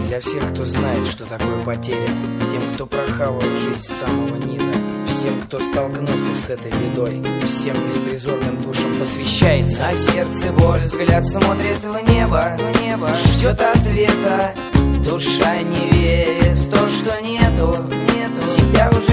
Для всех, кто знает, что такое потеря, тем, кто прохавал жизнь с самого низа, всем, кто столкнулся с этой бедой, всем беспризорным душам посвящается. А сердце боль, взгляд смотрит в небо, ждет ответа. Душа не верит в то, что нету, себя уже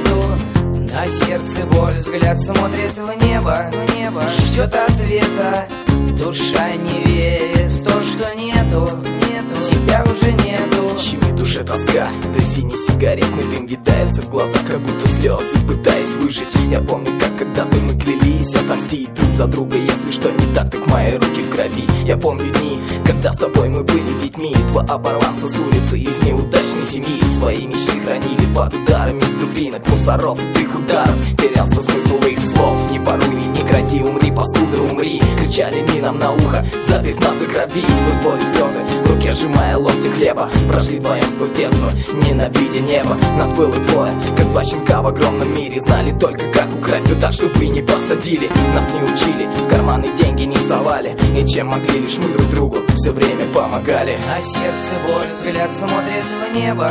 нету. На сердце боль, взгляд смотрит в небо, ждет ответа. Душа не верит в то, что нету, себя уже нету. Щемит душе тоска, да синий сигаретный дым видается в глазах, как будто слезы, пытаясь выжить. Я помню, как когда-то мы клялись отомстить друг за друга. Если что не так, так мои руки в крови. Я помню дни, когда с тобой мы были детьми. Два оборванца с улицы из неудачной семьи. Свои мечты хранили под ударами дубинок, мусоров, их ударов. Терялся смысл их слов. Не воруй, не кради, умри, паскуда, умри. Кричали они нам на ухо, забив нас до крови. Сквозь боль и слезы, в руке сжимая локти хлеба. Прошли вдвоем сквозь детство, ненавидя небо. Нас было двое, как два щенка в огромном мире. Знали только, как украсть, да так, чтобы не посадили. Нас не учили, в карманы деньги не совали. И чем могли, лишь мы друг другу все время помогали. А сердце боль, взгляд смотрит в небо,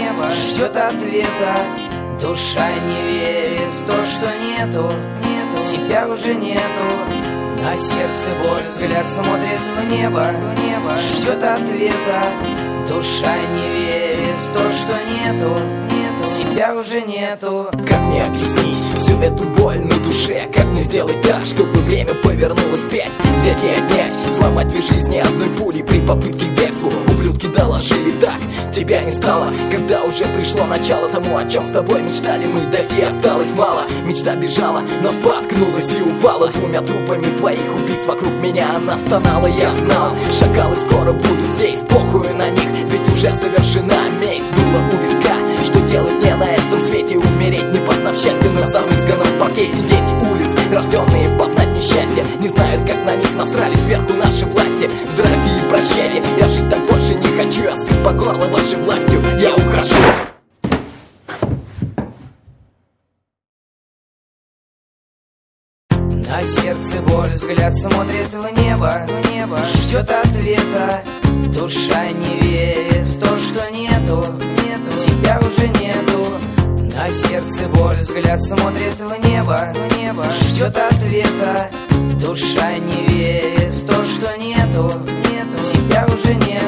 ждет ответа. Душа не верит в то, что нету, себя уже нету. На сердце боль, взгляд смотрит в небо, ждет ответа. Душа не верит в то, что нету, себя уже нету. Как мне объяснить всю эту боль на душе? Как мне сделать так, чтобы время повернулось вспять? Взять и отнять, сломать две жизни одной пулей при попытке к бегству. Ублюдки доложили так, тебя не стало, когда уже пришло начало тому, о чем с тобой мечтали мы. Дойти осталось мало, мечта бежала, но споткнулась и упала. Двумя трупами твоих убийц вокруг меня она стонала. Я знал, шакалы скоро будут здесь, похуй на них, ведь уже совершена месть. Было у виска, что делать мне на этом свете? Умереть, не познав счастья на замызганном паркете. Дети улиц, рожденные познать несчастье, не знают, как на них насрали сверху наши власти. Здрасте и прощайте, я жить так больше не хочу. Я сыт по горло вашей властью, я ухожу. На сердце боль, взгляд смотрит в небо, ждет ответа. Душа не верит в то, что нету, себя уже нету. На сердце боль, взгляд смотрит в небо, ждет ответа. Душа не верит в то, что нету, себя уже нету.